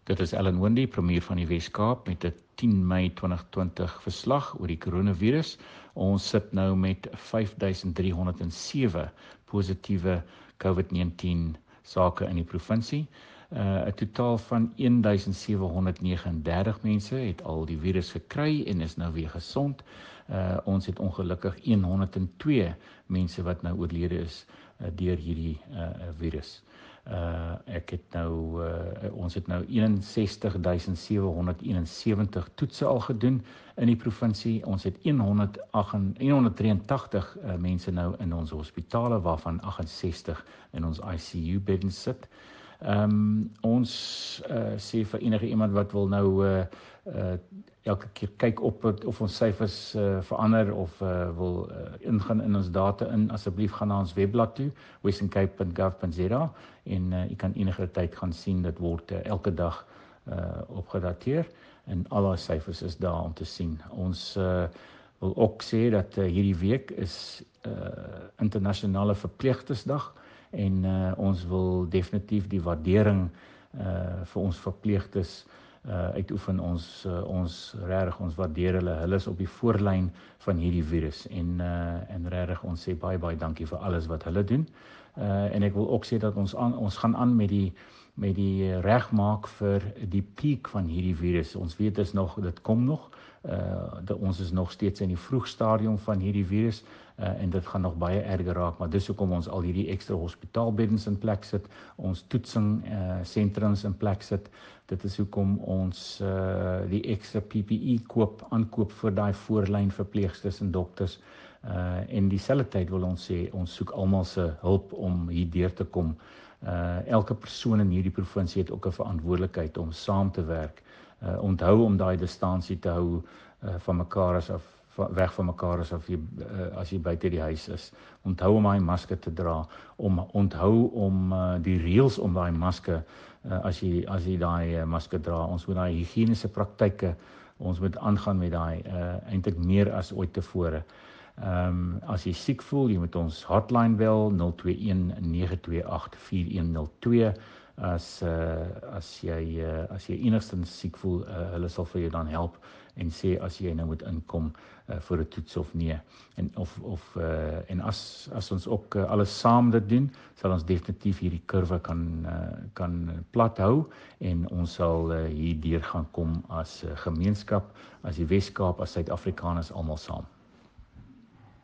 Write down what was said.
Dit is Ellen Wendy, premier van die Wes-Kaap, met 'n 10 Mei 2020 verslag oor die coronavirus. Ons sit nou met 5307 positiewe COVID-19 sake in die provinsie. 'n Totaal van 1739 mense het al die virus gekry en is nou weer gesond. Ons het ongelukkig 102 mense wat nou oorlede is deur hierdie virus. Ons het nou 61.771 toetse al gedoen in die provinsie. Ons het 183 mense nou in ons hospitale, waarvan 68 in ons ICU beddens sit. Ons sê vir enige iemand wat wil nou elke keer kyk op of ons syfers verander of wil ingaan in ons data asseblief gaan na ons webblad toe, westerncape.gov.za, en jy kan enige tyd gaan sien, dit word elke dag opgedateer en alle syfers is daar om te sien. Ons wil ook sê dat hierdie week is internasionale verpleegstersdag en ons wil definitief die waardering vir ons verpleegsters uitoefen. Ons waardeer hulle. Hulle is op die voorlyn van hierdie virus en regtig ons sê baie dankie vir alles wat hulle doen. En ek wil ook sê dat ons gaan aan met die regmaak vir die piek van hierdie virus. Ons weet dit kom nog. Ons is nog steeds in die vroeg stadium van hierdie virus en dit gaan nog baie erger raak, maar dis hoekom ons al hierdie ekstra hospitaalbeddens in plek sit, ons toetsing sentrums in plek sit. Dit is hoekom ons die ekstra PPE aankoop vir daai voorlyn verpleegsters en dokters. En dieselfde tyd wil ons sê, ons soek almal se hulp om hier deur te kom. Elke persoon in hierdie provinsie het ook 'n verantwoordelikheid om saam te werk. Onthou om daai distansie te hou van mekaar weg van mekaar as jy buite die huis is. Onthou om daai maske te dra. Onthou om die reëls om daai maske as jy daai maske dra. Ons moet daai higiëniese praktyke, ons moet aangaan met daai eintlik meer as ooit tevore. As jy siek voel, jy moet ons hotline bel 021-928-4102. As jy enigstens siek voel, hulle sal vir jou dan help en sê as jy nou moet inkom vir 'n toets of nee. En as ons ook alles saam dit doen, sal ons definitief hierdie kurwe kan plat hou en ons sal hier deur gaan kom as gemeenskap, as die Wes-Kaap, as Suid-Afrikaners almal saam.